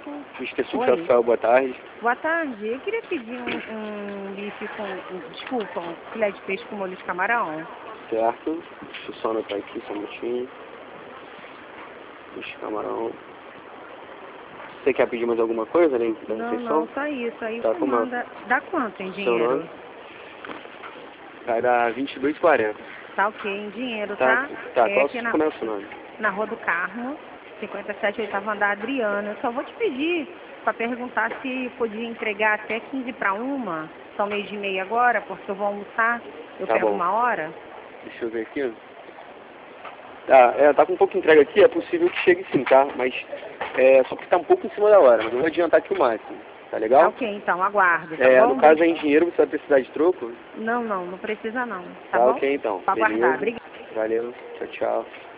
Mr. Sul Oi. Rafael, boa tarde. Boa tarde. Eu queria pedir um bife com... Desculpa, um filé de peixe com molho de camarão. Certo. Deixa eu só anotar aqui, só um minutinho. Peixe, camarão. Você quer pedir mais alguma coisa além da refeição? Não, só isso. Aí Tá, você como é? manda... Dá quanto em Seu dinheiro? nome? Vai dar 22,40. Tá ok, em dinheiro, Tá, tá? tá. É Qual, aqui como é o seu nome? na Rua do Carmo, 57, oitavo andar, Adriana. Eu só vou te pedir para perguntar se podia entregar até 15 para 1. São 12:30 agora, porque eu vou almoçar. Eu Tá pego bom. 1 hora. Deixa eu ver aqui. Tá com um pouco de entrega aqui, é possível que chegue sim, tá? Mas só que tá um pouco em cima da hora, mas eu vou adiantar aqui o máximo, tá legal? Tá ok, então, aguardo, tá bom? No caso é em dinheiro, você vai precisar de troco? Não precisa não, tá Tá bom? ok então, Pra beleza. aguardar, obrigada. Valeu, tchau, tchau.